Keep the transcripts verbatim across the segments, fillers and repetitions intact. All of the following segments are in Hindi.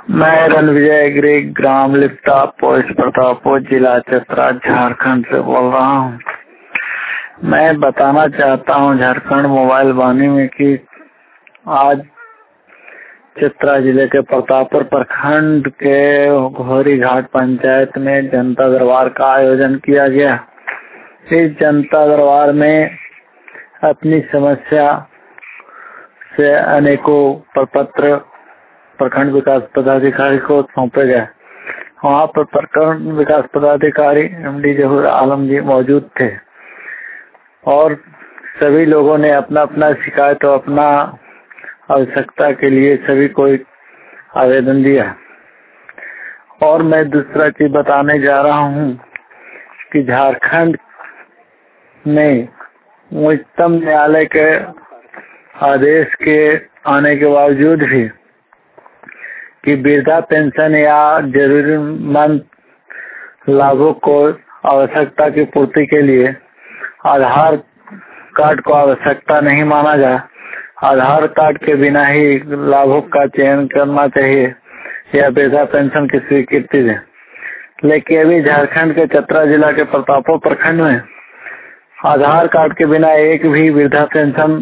मैं रणविजय गिरी, ग्राम लिप्ता, पोस्ट प्रतापपुर, जिला चतरा, झारखंड से बोल रहा हूँ। मैं बताना चाहता हूँ झारखंड मोबाइल वाणी में कि आज चतरा जिले के प्रतापपुर प्रखंड के घोरी घाट पंचायत में जनता दरबार का आयोजन किया गया। इस जनता दरबार में अपनी समस्या से अनेकों प्रपत्र प्रखंड विकास पदाधिकारी को सौंपे गए। वहाँ पर प्रखंड विकास पदाधिकारी एम डी जहूर आलम जी मौजूद थे और सभी लोगों ने अपना अपना शिकायत और अपना आवश्यकता के लिए सभी को आवेदन दिया। और मैं दूसरा चीज बताने जा रहा हूँ कि झारखंड में उच्चतम न्यायालय के आदेश के आने के बावजूद भी कि वृद्धा पेंशन या जरूरतमंद लाभों को आवश्यकता की पूर्ति के लिए आधार कार्ड को आवश्यकता नहीं माना जाए। आधार कार्ड के बिना ही लाभों का चयन करना चाहिए या वृद्धा पेंशन की स्वीकृति दें। लेकिन अभी झारखंड के चतरा जिला के प्रतापपुर प्रखंड में आधार कार्ड के बिना एक भी वृद्धा पेंशन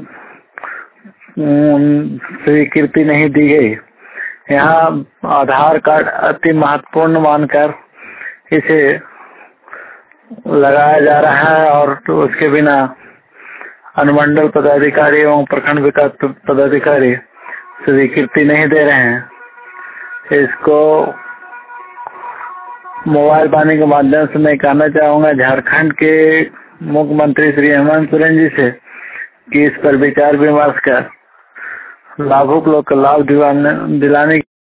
स्वीकृति नहीं दी गई। यहाँ आधार कार्ड अति महत्वपूर्ण मानकर इसे लगाया जा रहा है और तो उसके बिना अनुमंडल पदाधिकारी एवं प्रखंड विकास पदाधिकारी स्वीकृति नहीं दे रहे हैं। इसको मोबाइल वाणी के माध्यम से मैं कहना चाहूँगा झारखंड के मुख्यमंत्री श्री हेमंत सोरेन जी से कि इस पर विचार विमर्श कर लाभुक लोग को लाभ दिलाने